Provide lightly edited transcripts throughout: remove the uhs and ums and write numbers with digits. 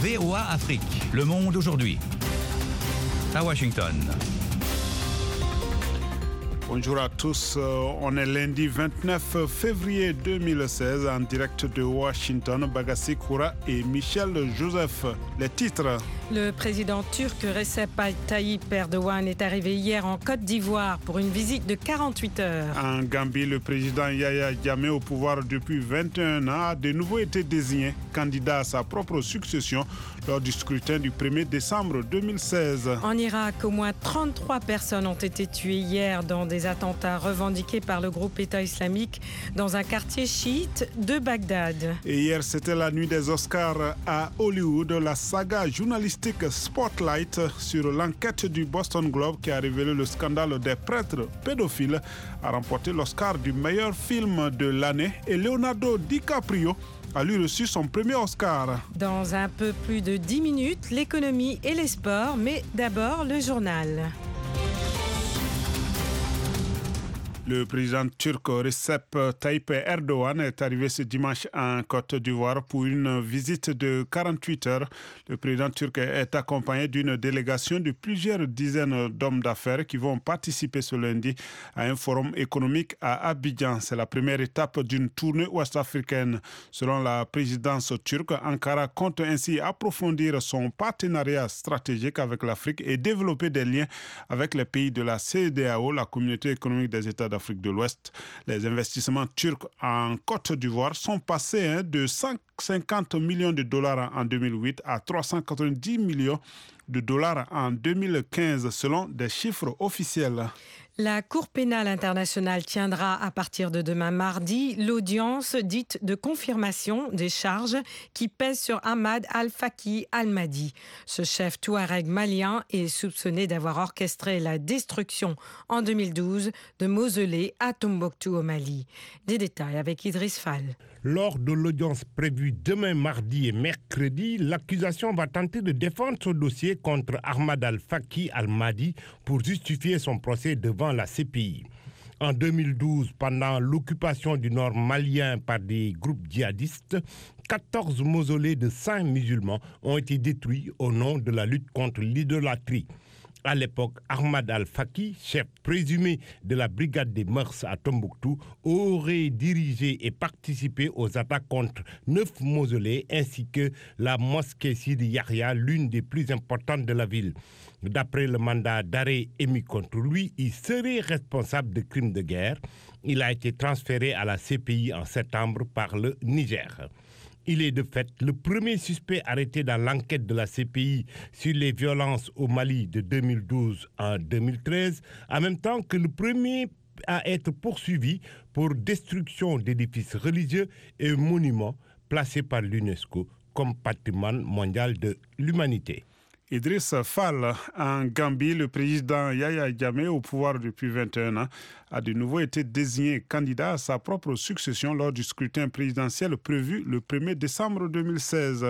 VOA Afrique, le monde aujourd'hui. À Washington. Bonjour à tous, on est lundi 29 février 2016 en direct de Washington. Bagassi Koura et Michel Joseph. Les titres. Le président turc Recep Tayyip Erdogan est arrivé hier en Côte d'Ivoire pour une visite de 48 heures. En Gambie, le président Yahya Jammeh, au pouvoir depuis 21 ans, a de nouveau été désigné candidat à sa propre succession lors du scrutin du 1er décembre 2016. En Irak, au moins 33 personnes ont été tuées hier dans des attentats revendiqués par le groupe État islamique dans un quartier chiite de Bagdad. Et hier, c'était la nuit des Oscars à Hollywood. La saga journalistique Spotlight sur l'enquête du Boston Globe qui a révélé le scandale des prêtres pédophiles a remporté l'Oscar du meilleur film de l'année et Leonardo DiCaprio a lui reçu son premier Oscar. Dans un peu plus de 10 minutes, l'économie et les sports, mais d'abord le journal. Le président turc Recep Tayyip Erdogan est arrivé ce dimanche en Côte d'Ivoire pour une visite de 48 heures. Le président turc est accompagné d'une délégation de plusieurs dizaines d'hommes d'affaires qui vont participer ce lundi à un forum économique à Abidjan. C'est la première étape d'une tournée ouest-africaine. Selon la présidence turque, Ankara compte ainsi approfondir son partenariat stratégique avec l'Afrique et développer des liens avec les pays de la CEDEAO, la Communauté économique des États d'Afrique de l'Ouest. Les investissements turcs en Côte d'Ivoire sont passés de 150 millions de dollars en 2008 à 390 millions de dollars en 2015, selon des chiffres officiels. La Cour pénale internationale tiendra à partir de demain mardi l'audience dite de confirmation des charges qui pèsent sur Ahmad Al-Faki Al-Mahdi. Ce chef touareg malien est soupçonné d'avoir orchestré la destruction en 2012 de mausolées à Tombouctou au Mali. Des détails avec Idriss Fall. Lors de l'audience prévue demain mardi et mercredi, l'accusation va tenter de défendre son dossier contre Ahmad Al-Faki Al-Mahdi pour justifier son procès devant la CPI. En 2012, pendant l'occupation du nord malien par des groupes djihadistes, 14 mausolées de saints musulmans ont été détruits au nom de la lutte contre l'idolâtrie. À l'époque, Ahmad Al-Faki, chef présumé de la brigade des mœurs à Tombouctou, aurait dirigé et participé aux attaques contre 9 mausolées ainsi que la mosquée Sidi Yahya, l'une des plus importantes de la ville. D'après le mandat d'arrêt émis contre lui, il serait responsable de crimes de guerre. Il a été transféré à la CPI en septembre par le Niger. Il est de fait le premier suspect arrêté dans l'enquête de la CPI sur les violences au Mali de 2012 en 2013, en même temps que le premier à être poursuivi pour destruction d'édifices religieux et monuments placés par l'UNESCO comme patrimoine mondial de l'humanité. Idriss Fall, en Gambie, le président Yahya Jammeh, au pouvoir depuis 21 ans, a de nouveau été désigné candidat à sa propre succession lors du scrutin présidentiel prévu le 1er décembre 2016.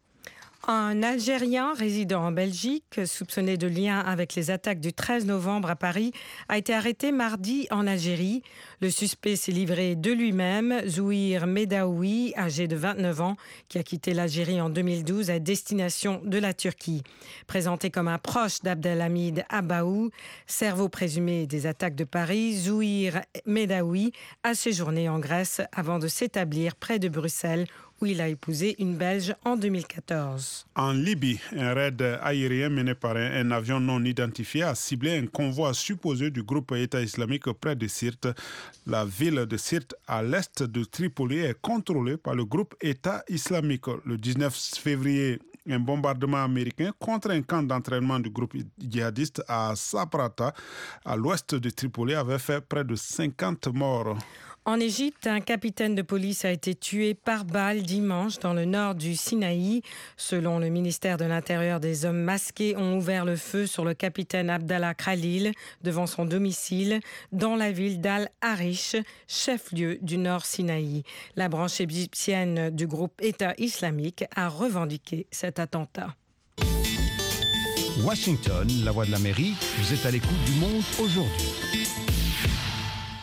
Un Algérien résidant en Belgique, soupçonné de lien avec les attaques du 13 novembre à Paris, a été arrêté mardi en Algérie. Le suspect s'est livré de lui-même, Zouhir Medaoui, âgé de 29 ans, qui a quitté l'Algérie en 2012 à destination de la Turquie. Présenté comme un proche d'Abdelhamid Abaou, cerveau présumé des attaques de Paris, Zouhir Medaoui a séjourné en Grèce avant de s'établir près de Bruxelles, où il a épousé une Belge en 2014. En Libye, un raid aérien mené par un avion non identifié a ciblé un convoi supposé du groupe État islamique près de Sirte. La ville de Sirte, à l'est de Tripoli, est contrôlée par le groupe État islamique. Le 19 février, un bombardement américain contre un camp d'entraînement du groupe djihadiste à Saprata, à l'ouest de Tripoli, avait fait près de 50 morts. En Égypte, un capitaine de police a été tué par balle dimanche dans le nord du Sinaï. Selon le ministère de l'Intérieur, des hommes masqués ont ouvert le feu sur le capitaine Abdallah Khalil devant son domicile dans la ville d'Al-Arish, chef-lieu du nord Sinaï. La branche égyptienne du groupe État islamique a revendiqué cet attentat. Washington, la voix de l'Amérique, vous êtes à l'écoute du monde aujourd'hui.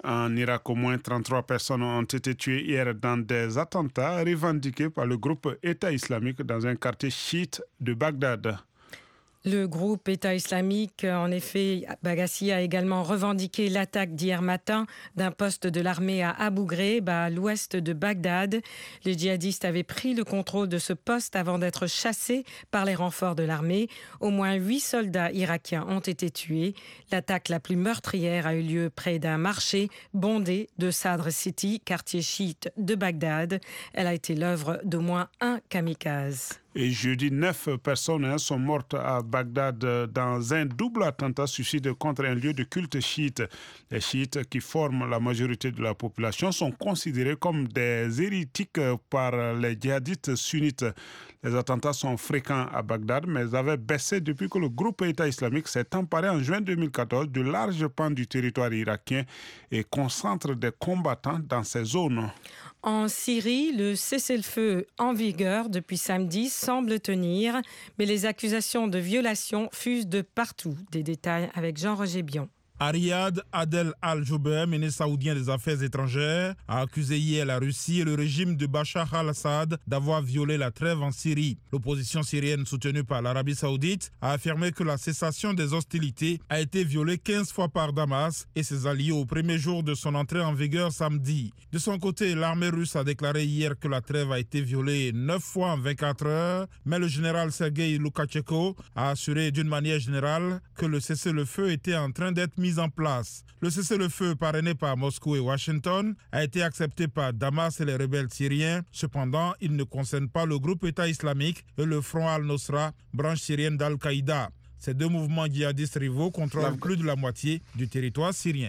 En Irak, au moins 33 personnes ont été tuées hier dans des attentats revendiqués par le groupe État islamique dans un quartier chiite de Bagdad. Le groupe État islamique, en effet, Bagassi a également revendiqué l'attaque d'hier matin d'un poste de l'armée à Abu Ghraib, à l'ouest de Bagdad. Les djihadistes avaient pris le contrôle de ce poste avant d'être chassés par les renforts de l'armée. Au moins 8 soldats irakiens ont été tués. L'attaque la plus meurtrière a eu lieu près d'un marché bondé de Sadr City, quartier chiite de Bagdad. Elle a été l'œuvre d'au moins un kamikaze. Et jeudi, 9 personnes sont mortes à Bagdad dans un double attentat suicide contre un lieu de culte chiite. Les chiites, qui forment la majorité de la population, sont considérés comme des hérétiques par les djihadistes sunnites. Les attentats sont fréquents à Bagdad, mais avaient baissé depuis que le groupe État islamique s'est emparé en juin 2014 de larges pans du territoire irakien et concentre des combattants dans ces zones. En Syrie, le cessez-le-feu en vigueur depuis samedi semble tenir, mais les accusations de violation fusent de partout. Des détails avec Jean-Roger Bion. À Riyad, Adel Al-Jubeir, ministre saoudien des Affaires étrangères, a accusé hier la Russie et le régime de Bachar al-Assad d'avoir violé la trêve en Syrie. L'opposition syrienne soutenue par l'Arabie saoudite a affirmé que la cessation des hostilités a été violée 15 fois par Damas et ses alliés au premier jour de son entrée en vigueur samedi. De son côté, l'armée russe a déclaré hier que la trêve a été violée 9 fois en 24 heures, mais le général Sergei Loukachenko a assuré d'une manière générale que le cessez-le-feu était en train d'être mis en place. Le cessez-le-feu parrainé par Moscou et Washington a été accepté par Damas et les rebelles syriens. Cependant, il ne concerne pas le groupe État islamique et le Front al-Nosra, branche syrienne d'Al-Qaïda. Ces deux mouvements djihadistes rivaux contrôlent plus de la moitié du territoire syrien.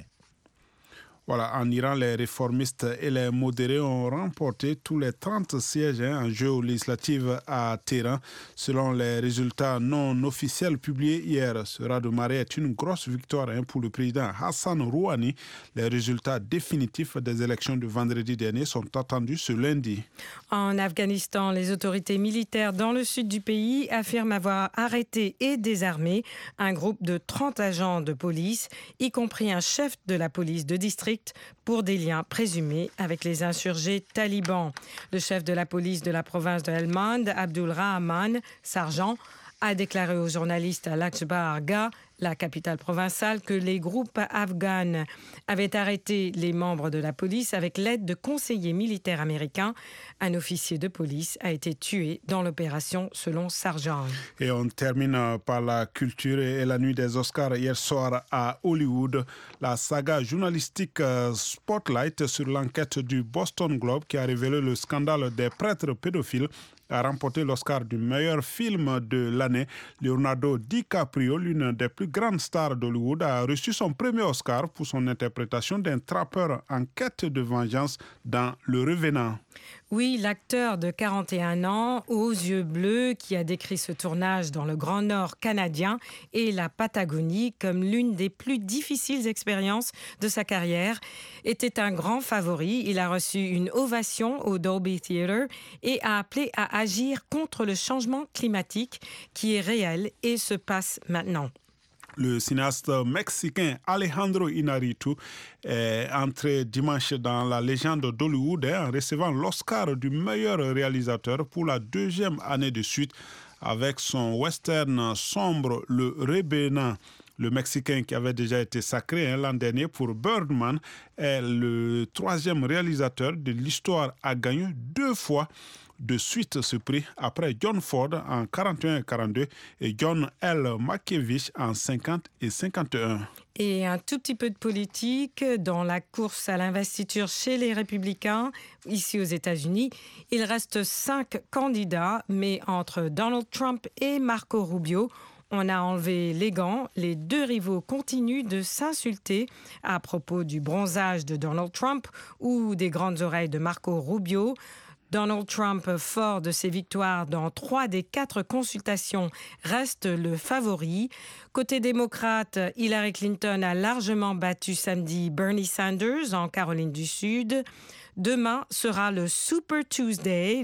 Voilà, en Iran, les réformistes et les modérés ont remporté tous les 30 sièges en jeu aux législatives à Téhéran. Selon les résultats non officiels publiés hier, ce raz de marée est une grosse victoire pour le président Hassan Rouhani. Les résultats définitifs des élections de vendredi dernier sont attendus ce lundi. En Afghanistan, les autorités militaires dans le sud du pays affirment avoir arrêté et désarmé un groupe de 30 agents de police, y compris un chef de la police de district, pour des liens présumés avec les insurgés talibans. Le chef de la police de la province de Helmand, Abdul Rahman Sarjan, a déclaré aux journalistes à Lajbar Gah, la capitale provinciale, que les groupes afghans avaient arrêté les membres de la police avec l'aide de conseillers militaires américains. Un officier de police a été tué dans l'opération, selon Sarjan. Et on termine par la culture et la nuit des Oscars hier soir à Hollywood. La saga journalistique Spotlight sur l'enquête du Boston Globe qui a révélé le scandale des prêtres pédophiles a remporté l'Oscar du meilleur film de l'année. Leonardo DiCaprio, l'une des plus grandes stars d'Hollywood, a reçu son premier Oscar pour son interprétation d'un trappeur en quête de vengeance dans Le Revenant. Oui, l'acteur de 41 ans, aux yeux bleus, qui a décrit ce tournage dans le Grand Nord canadien et la Patagonie comme l'une des plus difficiles expériences de sa carrière, était un grand favori. Il a reçu une ovation au Dolby Theatre et a appelé à agir contre le changement climatique qui est réel et se passe maintenant. Le cinéaste mexicain Alejandro Iñárritu est entré dimanche dans la légende d'Hollywood en recevant l'Oscar du meilleur réalisateur pour la deuxième année de suite avec son western sombre Le Revenant. Le Mexicain, qui avait déjà été sacré l'an dernier pour Birdman, est le troisième réalisateur de l'histoire à gagner 2 fois de suite ce prix après John Ford en 41 et 42 et John L. Malkovich en 50 et 51. Et un tout petit peu de politique dans la course à l'investiture chez les Républicains, ici aux États-Unis. Il reste 5 candidats, mais entre Donald Trump et Marco Rubio, on a enlevé les gants. Les deux rivaux continuent de s'insulter à propos du bronzage de Donald Trump ou des grandes oreilles de Marco Rubio. Donald Trump, fort de ses victoires dans 3 des 4 consultations, reste le favori. Côté démocrate, Hillary Clinton a largement battu samedi Bernie Sanders en Caroline du Sud. Demain sera le Super Tuesday,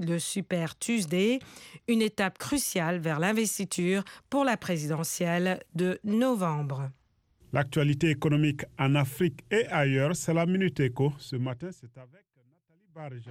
une étape cruciale vers l'investiture pour la présidentielle de novembre. L'actualité économique en Afrique et ailleurs, c'est la Minute Éco. Ce matin, c'est avec Nathalie Barge.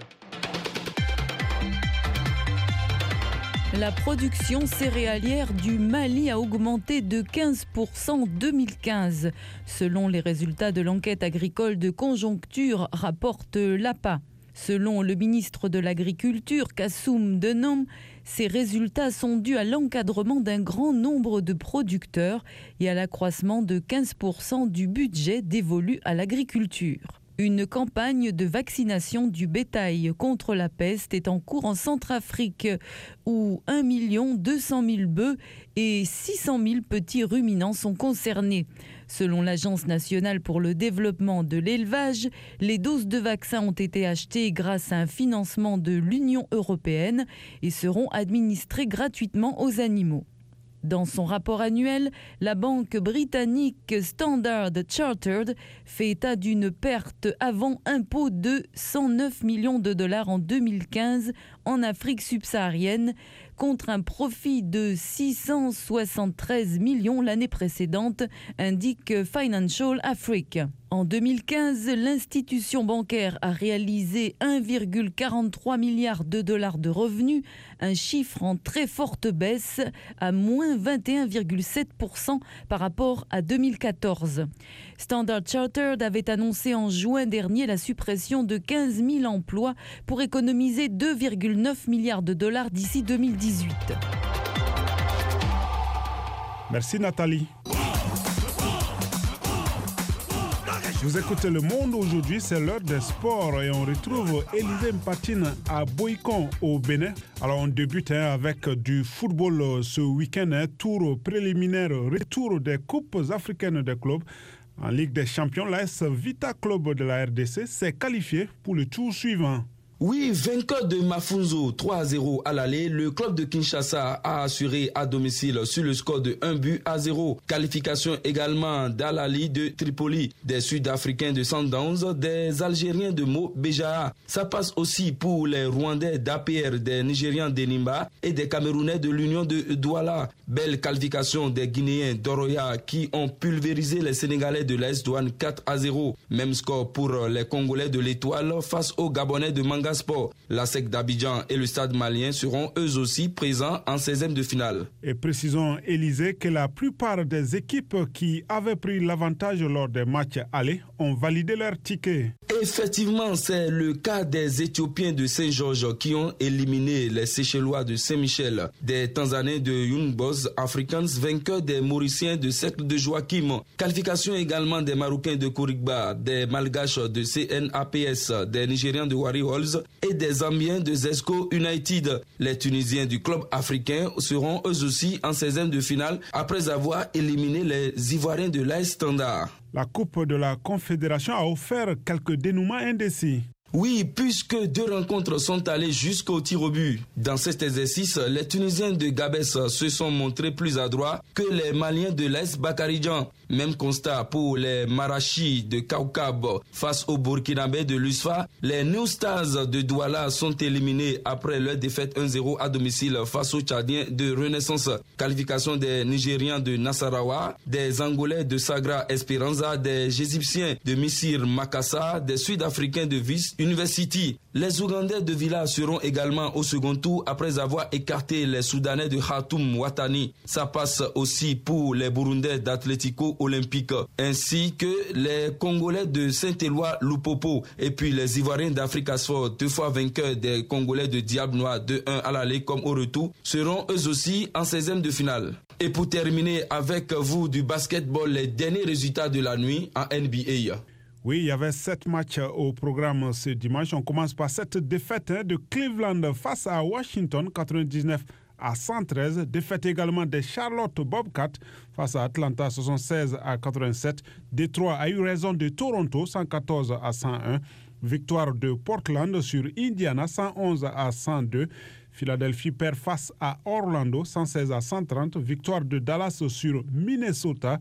La production céréalière du Mali a augmenté de 15% en 2015. Selon les résultats de l'enquête agricole de conjoncture, rapporte l'APA. Selon le ministre de l'Agriculture, Kassoum Denom, ces résultats sont dus à l'encadrement d'un grand nombre de producteurs et à l'accroissement de 15% du budget dévolu à l'agriculture. Une campagne de vaccination du bétail contre la peste est en cours en Centrafrique, où 1 200 000 bœufs et 600 000 petits ruminants sont concernés. Selon l'Agence nationale pour le développement de l'élevage, les doses de vaccins ont été achetées grâce à un financement de l'Union européenne et seront administrées gratuitement aux animaux. Dans son rapport annuel, la banque britannique Standard Chartered fait état d'une perte avant impôt de 109 millions de dollars en 2015 en Afrique subsaharienne, contre un profit de 673 millions l'année précédente, indique Financial Africa. En 2015, l'institution bancaire a réalisé 1,43 milliard de dollars de revenus, un chiffre en très forte baisse à moins 21,7% par rapport à 2014. Standard Chartered avait annoncé en juin dernier la suppression de 15 000 emplois pour économiser 2,9 milliards de dollars d'ici 2018. Merci Nathalie. Vous écoutez Le Monde aujourd'hui, c'est l'heure des sports et on retrouve Élisée Mpatine à Boikon au Bénin. Alors on débute avec du football ce week-end, tour préliminaire, retour des coupes africaines des clubs. En Ligue des Champions, l'AS Vita Club de la RDC s'est qualifié pour le tour suivant. Oui, vainqueur de Mafunzo 3-0 à l'aller, le club de Kinshasa a assuré à domicile sur le score de 1-0. Qualification également d'Al-Ali de Tripoli, des Sud-Africains de Sundowns, des Algériens de Mo Béjaa. Ça passe aussi pour les Rwandais d'APR, des Nigérians d'Enimba et des Camerounais de l'Union de Douala. Belle qualification des Guinéens d'Oroya qui ont pulvérisé les Sénégalais de l'AS Douane 4-0. Même score pour les Congolais de l'Étoile face aux Gabonais de Manga Sport. La SEC d'Abidjan et le Stade malien seront eux aussi présents en 16e de finale. Et précisons, Élisée, que la plupart des équipes qui avaient pris l'avantage lors des matchs allés ont validé leur ticket. Effectivement, c'est le cas des Éthiopiens de Saint-Georges qui ont éliminé les Seychellois de Saint-Michel, des Tanzaniens de Young Boys Africans, vainqueurs des Mauriciens de Cercle de Joachim. Qualification également des Marocains de Kourigba, des Malgaches de CNAPS, des Nigérians de Warriors et des Zambiens de Zesco United. Les Tunisiens du club africain seront eux aussi en 16e de finale après avoir éliminé les Ivoiriens de l'AS Standard. La Coupe de la Confédération a offert quelques dénouements indécis. Oui, puisque 2 rencontres sont allées jusqu'au tir au but. Dans cet exercice, les Tunisiens de Gabès se sont montrés plus adroits que les Maliens de l'AS Bakaridjan. Même constat pour les Marachis de Kaukab face aux Burkinabés de l'USFA. Les New Stars de Douala sont éliminés après leur défaite 1-0 à domicile face aux Tchadiens de Renaissance. Qualification des Nigérians de Nassarawa, des Angolais de Sagra Esperanza, des Égyptiens de Missir Makassa, des Sud-Africains de Vis University. Les Ougandais de Villa seront également au second tour après avoir écarté les Soudanais de Khartoum Watani. Ça passe aussi pour les Burundais d'Atlético Olympique, ainsi que les Congolais de Saint-Éloi Lupopo et puis les Ivoiriens d'Africa Sport, 2 fois vainqueurs des Congolais de Diable Noir 2-1 à l'aller comme au retour, seront eux aussi en 16e de finale. Et pour terminer avec vous du basketball, les derniers résultats de la nuit en NBA. Oui, il y avait 7 matchs au programme ce dimanche. On commence par cette défaite de Cleveland face à Washington, 99-113. Défaite également des Charlotte Bobcats face à Atlanta, 76-87. Détroit a eu raison de Toronto, 114-101. Victoire de Portland sur Indiana, 111-102. Philadelphie perd face à Orlando, 116-130. Victoire de Dallas sur Minnesota,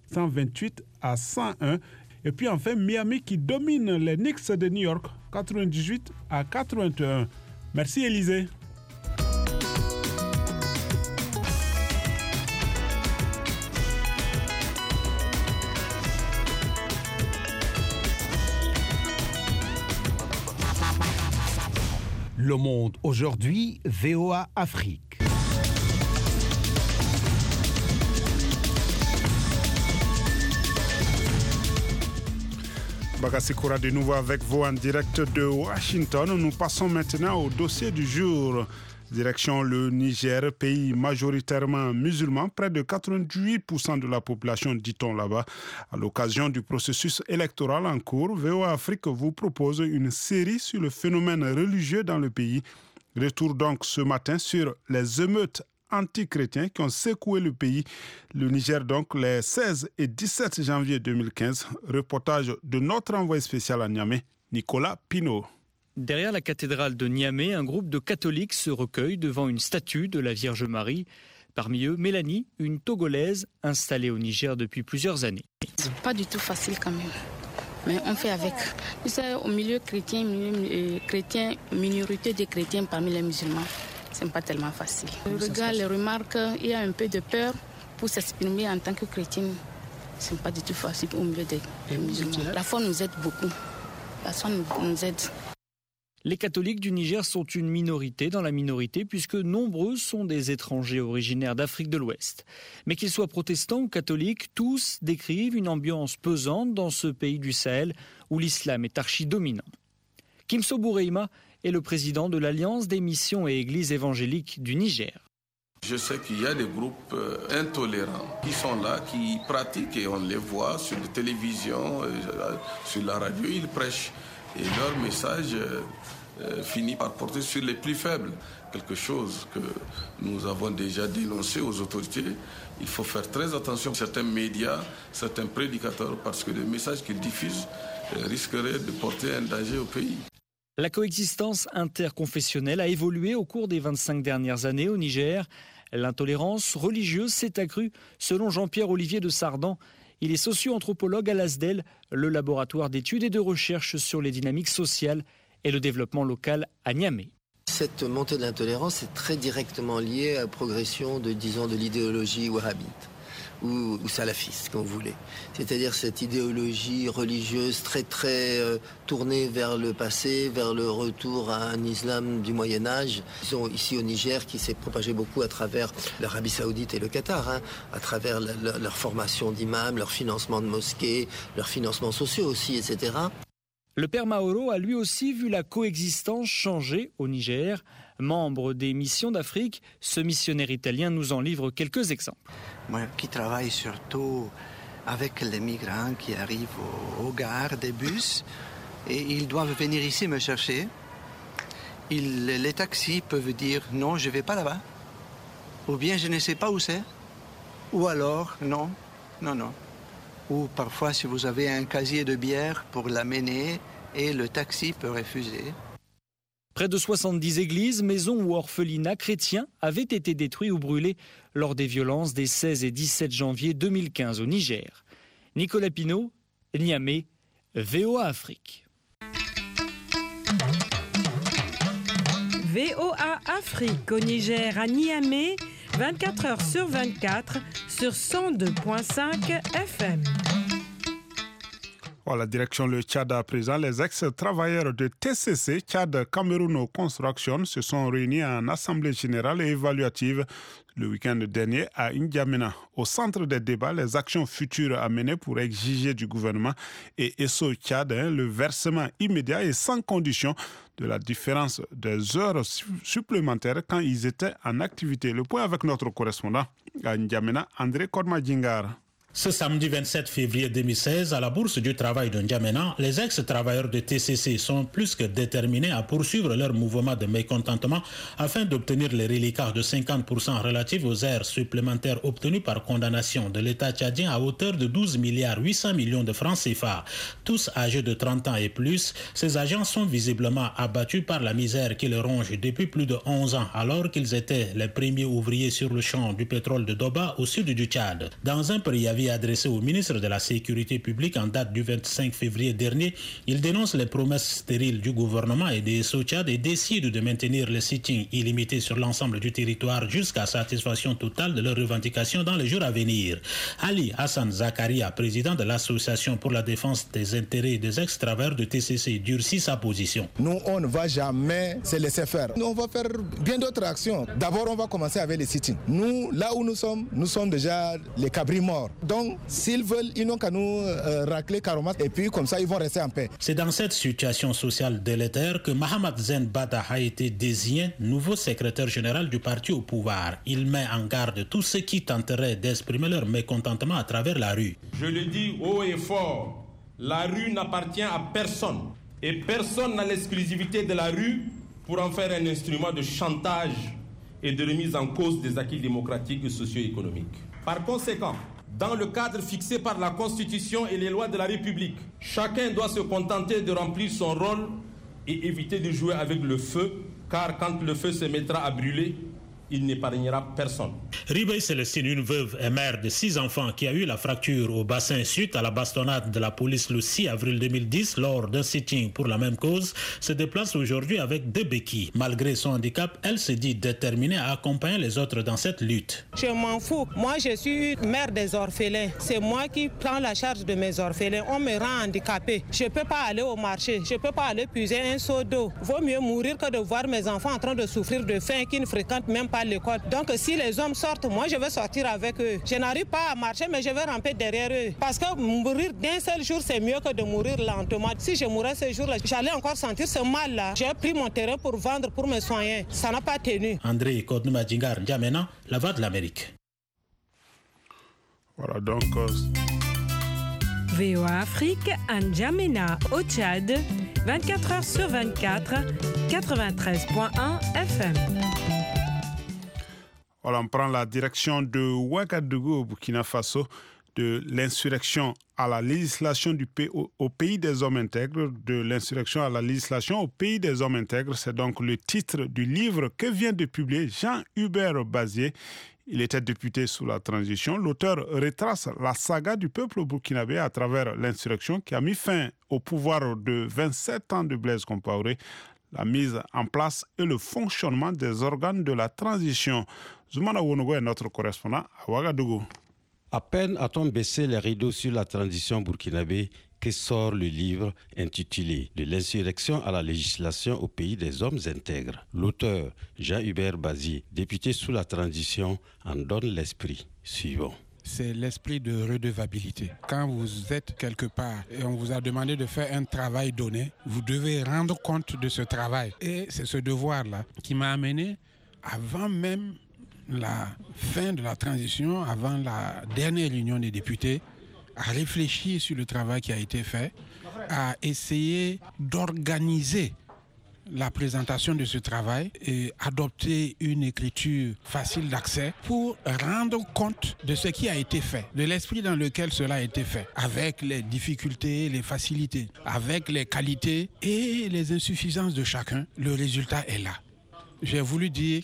128-101. Et puis enfin, Miami qui domine les Knicks de New York, 98-81. Merci Élisée. Le Monde aujourd'hui, VOA Afrique. Bakassi Koura de nouveau avec vous en direct de Washington. Nous passons maintenant au dossier du jour. Direction le Niger, pays majoritairement musulman, près de 88% de la population, dit-on là-bas. À l'occasion du processus électoral en cours, VOA Afrique vous propose une série sur le phénomène religieux dans le pays. Retour donc ce matin sur les émeutes anti-chrétiens qui ont secoué le pays. Le Niger donc les 16 et 17 janvier 2015. Reportage de notre envoyé spécial à Niamey, Nicolas Pinault. Derrière la cathédrale de Niamey, un groupe de catholiques se recueille devant une statue de la Vierge Marie. Parmi eux, Mélanie, une Togolaise installée au Niger depuis plusieurs années. C'est pas du tout facile quand même, mais on fait avec. Vous savez, au milieu chrétien, minorité des chrétiens parmi les musulmans, c'est pas tellement facile. Je regarde les remarques, il y a un peu de peur pour s'exprimer en tant que chrétien. C'est pas du tout facile au milieu des musulmans. La foi nous aide beaucoup. La foi nous aide. Les catholiques du Niger sont une minorité dans la minorité puisque nombreux sont des étrangers originaires d'Afrique de l'Ouest. Mais qu'ils soient protestants ou catholiques, tous décrivent une ambiance pesante dans ce pays du Sahel où l'islam est archi-dominant. Kimso Boureima est le président de l'Alliance des missions et églises évangéliques du Niger. Je sais qu'il y a des groupes intolérants qui sont là, qui pratiquent et on les voit sur la télévision, sur la radio, ils prêchent. Et leur message finit par porter sur les plus faibles. Quelque chose que nous avons déjà dénoncé aux autorités. Il faut faire très attention à certains médias, certains prédicateurs, parce que les messages qu'ils diffusent risqueraient de porter un danger au pays. La coexistence interconfessionnelle a évolué au cours des 25 dernières années au Niger. L'intolérance religieuse s'est accrue, selon Jean-Pierre Olivier de Sardan. Il est socio-anthropologue à l'ASDEL, le laboratoire d'études et de recherche sur les dynamiques sociales et le développement local à Niamey. Cette montée de l'intolérance est très directement liée à la progression de l'idéologie wahhabite ou salafiste, comme vous voulez. C'est-à-dire cette idéologie religieuse très tournée vers le passé, vers le retour à un islam du Moyen-Âge. Disons ici au Niger, qui s'est propagé beaucoup à travers l'Arabie Saoudite et le Qatar, à travers leur formation d'imams, leur financement de mosquées, leurs financements sociaux aussi, etc. Le père Maoro a lui aussi vu la coexistence changer au Niger. Membre des missions d'Afrique, ce missionnaire italien nous en livre quelques exemples. Moi qui travaille surtout avec les migrants qui arrivent aux gares des bus et ils doivent venir ici me chercher. Les taxis peuvent dire non, je ne vais pas là-bas. Ou bien je ne sais pas où c'est. Ou alors non. Ou parfois si vous avez un casier de bière pour l'amener et le taxi peut refuser. Près de 70 églises, maisons ou orphelinats chrétiens avaient été détruits ou brûlés lors des violences des 16 et 17 janvier 2015 au Niger. Nicolas Pinault, Niamey, VOA Afrique. VOA Afrique au Niger à Niamey, 24 heures sur 24 sur 102.5 FM. Voilà, direction le Tchad à présent. Les ex-travailleurs de TCC, Tchad Cameroun Construction, se sont réunis en assemblée générale et évaluative le week-end dernier à N'Djamena. Au centre des débats, les actions futures à mener pour exiger du gouvernement et ESSO Tchad le versement immédiat et sans condition de la différence des heures supplémentaires quand ils étaient en activité. Le point avec notre correspondant à N'Djamena, André Korma-Djingar. Ce samedi 27 février 2016, à la Bourse du Travail de N'Djamena, les ex-travailleurs de TCC sont plus que déterminés à poursuivre leur mouvement de mécontentement afin d'obtenir les reliquats de 50% relatifs aux heures supplémentaires obtenus par condamnation de l'État tchadien à hauteur de 12 milliards 800 millions de francs CFA. Tous âgés de 30 ans et plus, ces agents sont visiblement abattus par la misère qui les ronge depuis plus de 11 ans, alors qu'ils étaient les premiers ouvriers sur le champ du pétrole de Doba au sud du Tchad. Dans un préavis courrier adressé au ministre de la Sécurité publique en date du 25 février dernier, il dénonce les promesses stériles du gouvernement et des SO-Tchad et décide de maintenir le sitting illimité sur l'ensemble du territoire jusqu'à satisfaction totale de leurs revendications dans les jours à venir. Ali Hassan Zakaria, président de l'Association pour la défense des intérêts des ex-travailleurs de TCC, durcit sa position. Nous, on ne va jamais se laisser faire. Nous, on va faire bien d'autres actions. D'abord, on va commencer avec les sittings. Nous, là où nous sommes déjà les cabris morts. Donc, s'ils veulent, ils n'ont qu'à nous racler carrément et puis comme ça, ils vont rester en paix. C'est dans cette situation sociale délétère que Mahamat Zen Bada a été désigné nouveau secrétaire général du parti au pouvoir. Il met en garde tous ceux qui tenteraient d'exprimer leur mécontentement à travers la rue. Je le dis haut et fort, la rue n'appartient à personne et personne n'a l'exclusivité de la rue pour en faire un instrument de chantage et de remise en cause des acquis démocratiques et socio-économiques. Par conséquent, dans le cadre fixé par la Constitution et les lois de la République, chacun doit se contenter de remplir son rôle et éviter de jouer avec le feu, car quand le feu se mettra à brûler, il n'épargnera personne. Ribey Célestine, une veuve et mère de 6 enfants qui a eu la fracture au bassin suite à la bastonnade de la police le 6 avril 2010 lors d'un sitting pour la même cause, se déplace aujourd'hui avec 2 béquilles. Malgré son handicap, elle se dit déterminée à accompagner les autres dans cette lutte. Je m'en fous. Moi, je suis mère des orphelins. C'est moi qui prends la charge de mes orphelins. On me rend handicapée. Je ne peux pas aller au marché. Je ne peux pas aller puiser un seau d'eau. Vaut mieux mourir que de voir mes enfants en train de souffrir de faim qui ne fréquentent même pas l'école. Donc si les hommes sortent, moi je vais sortir avec eux. Je n'arrive pas à marcher mais je vais ramper derrière eux. Parce que mourir d'un seul jour c'est mieux que de mourir lentement. Si je mourais ce jour-là, j'allais encore sentir ce mal-là. J'ai pris mon terrain pour vendre, pour me soigner. Ça n'a pas tenu. André Kodnouma Djingar N'Djamena, la voix de l'Amérique. Voilà donc... VOA Afrique, à N'Djamena, au Tchad, 24 heures sur 24, 93.1 FM. Voilà, on prend la direction de Ouagadougou au Burkina Faso, de l'insurrection à la législation au pays des hommes intègres, de l'insurrection à la législation au pays des hommes intègres. C'est donc le titre du livre que vient de publier Jean-Hubert Bazier. Il était député sous la transition. L'auteur retrace la saga du peuple burkinabé à travers l'insurrection qui a mis fin au pouvoir de 27 ans de Blaise Compaoré, la mise en place et le fonctionnement des organes de la transition. Zoumana Wonogo est notre correspondant à Ouagadougou. À peine a-t-on baissé les rideaux sur la transition burkinabé que sort le livre intitulé « De l'insurrection à la législation au pays des hommes intègres ». L'auteur, Jean-Hubert Bazier, député sous la transition, en donne l'esprit suivant. C'est l'esprit de redevabilité. Quand vous êtes quelque part et on vous a demandé de faire un travail donné, vous devez rendre compte de ce travail. Et c'est ce devoir-là qui m'a amené, avant même la fin de la transition, avant la dernière réunion des députés, à réfléchir sur le travail qui a été fait, à essayer d'organiser la présentation de ce travail et adopter une écriture facile d'accès pour rendre compte de ce qui a été fait, de l'esprit dans lequel cela a été fait, avec les difficultés, les facilités, avec les qualités et les insuffisances de chacun. Le résultat est là. J'ai voulu dire,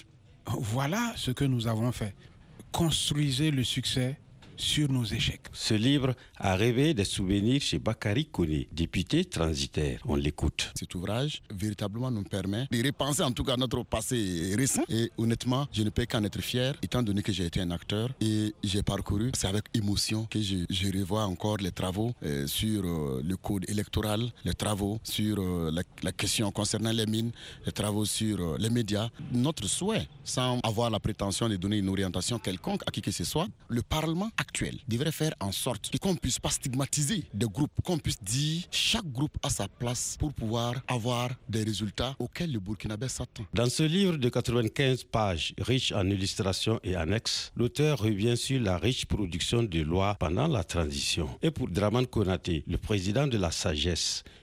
voilà ce que nous avons fait. Construisez le succès sur nos échecs. Ce livre a réveillé des souvenirs chez Bakary Koné, député transitaire. On l'écoute. Cet ouvrage, véritablement, nous permet de repenser en tout cas notre passé récent. Et honnêtement, je ne peux qu'en être fier, étant donné que j'ai été un acteur et j'ai parcouru. C'est avec émotion que je revois encore les travaux sur le code électoral, les travaux sur la question concernant les mines, les travaux sur les médias. Notre souhait, sans avoir la prétention de donner une orientation quelconque à qui que ce soit, le Parlement actuel devrait faire en sorte qu'on ne puisse pas stigmatiser des groupes, qu'on puisse dire chaque groupe a sa place pour pouvoir avoir des résultats auxquels le Burkinabé s'attend. Dans ce livre de 95 pages, riche en illustrations et annexes, l'auteur revient sur la riche production de lois pendant la transition. Et pour Dramane Konaté, le président de la Sagesse,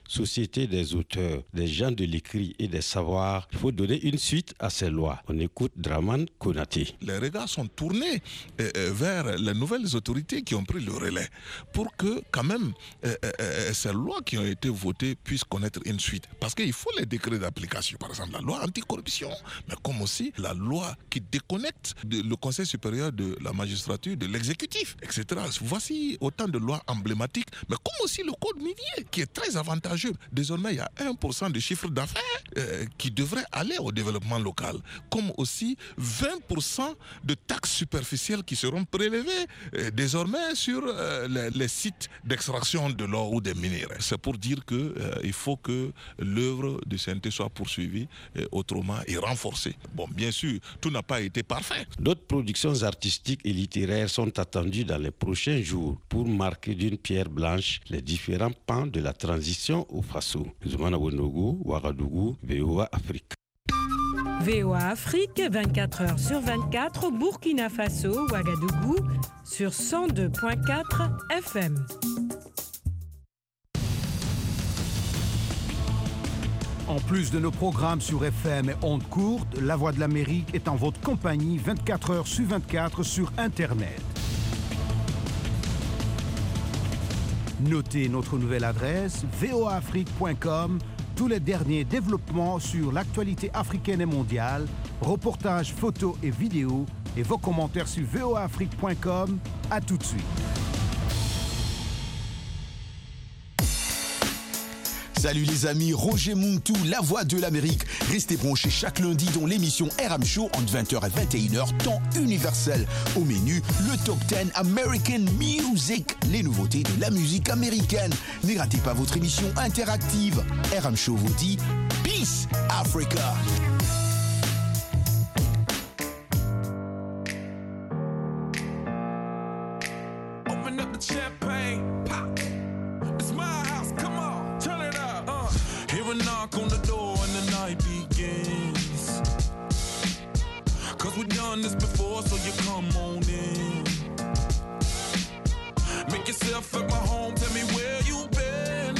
société des auteurs, des gens de l'écrit et des savoirs, il faut donner une suite à ces lois. On écoute Draman Konaté. Les regards sont tournés vers les nouvelles autorités qui ont pris le relais pour que quand même ces lois qui ont été votées puissent connaître une suite. Parce qu'il faut les décrets d'application, par exemple la loi anticorruption, mais comme aussi la loi qui déconnecte le Conseil supérieur de la magistrature, de l'exécutif, etc. Voici autant de lois emblématiques, mais comme aussi le code minier qui est très avantageux. Désormais, il y a 1% de chiffre d'affaires qui devrait aller au développement local, comme aussi 20% de taxes superficielles qui seront prélevées désormais sur les sites d'extraction de l'or ou des minéraux. C'est pour dire qu'il faut que l'œuvre du CNT soit poursuivie autrement et renforcée. Bon, bien sûr, tout n'a pas été parfait. D'autres productions artistiques et littéraires sont attendues dans les prochains jours pour marquer d'une pierre blanche les différents pans de la transition au Faso. Zoumana Wonogo, Ouagadougou, VOA Afrique. VOA Afrique, 24 heures sur 24, Burkina Faso, Ouagadougou, sur 102.4 FM. En plus de nos programmes sur FM et ondes courtes, La Voix de l'Amérique est en votre compagnie 24 heures sur 24 sur Internet. Notez notre nouvelle adresse voaafrique.com. Tous les derniers développements sur l'actualité africaine et mondiale, reportages, photos et vidéos, et vos commentaires sur voaafrique.com. À tout de suite. Salut les amis, Roger Muntu, La Voix de l'Amérique. Restez branchés chaque lundi dans l'émission RM Show entre 20h et 21h, temps universel. Au menu, le Top 10 American Music, les nouveautés de la musique américaine. Ne ratez pas votre émission interactive. RM Show vous dit Peace Africa. Open up the champagne, pop. It's my house, come on, turn it up. Hear a knock on the door and the night begins. Cause we've done this before, so you come on in. Make yourself at my home, tell me where you've been.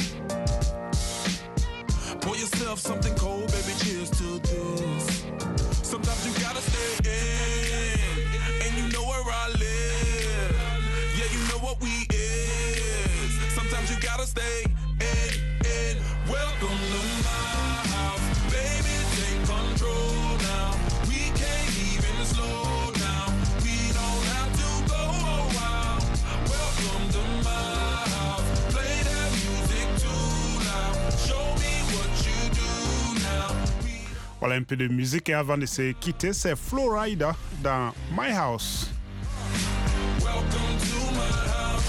Pour yourself something cold, baby, cheers to this. Sometimes you gotta stay in, and you know where I live. Yeah, you know what we is. Sometimes you gotta stay in. Welcome to my house, baby, take control now. We can't even slow down. We don't have to go wild. Welcome to my house, play that music too loud. Show me what you do now. Voilà un peu de musique et avant de se quitter, c'est Flo Rida dans My House. Welcome to my house.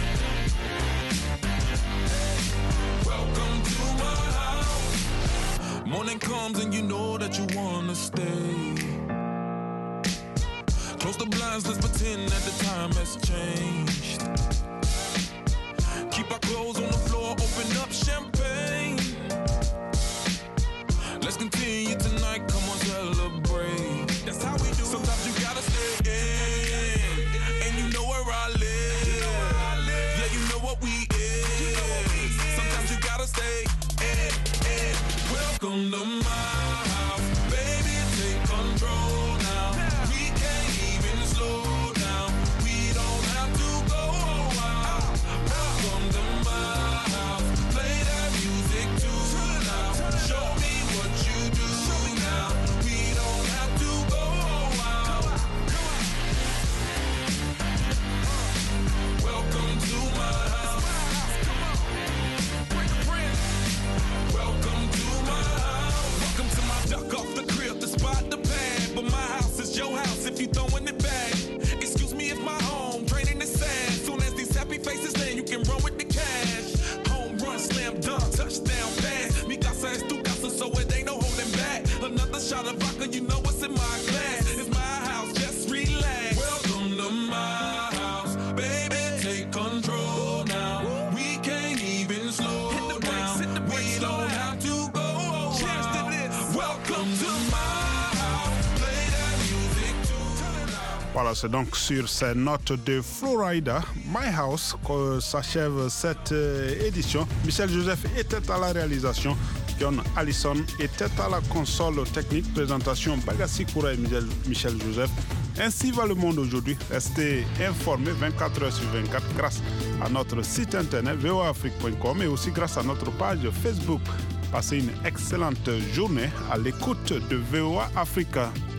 Welcome to my house. Morning comes and you know that you wanna stay. Close the blinds, let's pretend that the time has changed. Keep our clothes on the floor, open up champagne. Let's continue tonight, come on, celebrate. That's how we do. Sometimes you gotta stay in, and you know where I live. Yeah, you know what we is. Sometimes you gotta stay in. Welcome to my house, baby, take control now. We can't even slow down. We don't have to go wild. Welcome to my house, play that music too loud. Show me what you do now. C'est donc sur ces notes de Florida, My House, que s'achève cette édition. Michel Joseph était à la réalisation. John Allison était à la console technique. Présentation Bagassi Koura et Michel Joseph. Ainsi va le monde aujourd'hui. Restez informés 24 heures sur 24 grâce à notre site internet voaafrique.com et aussi grâce à notre page Facebook. Passez une excellente journée à l'écoute de VOA Africa.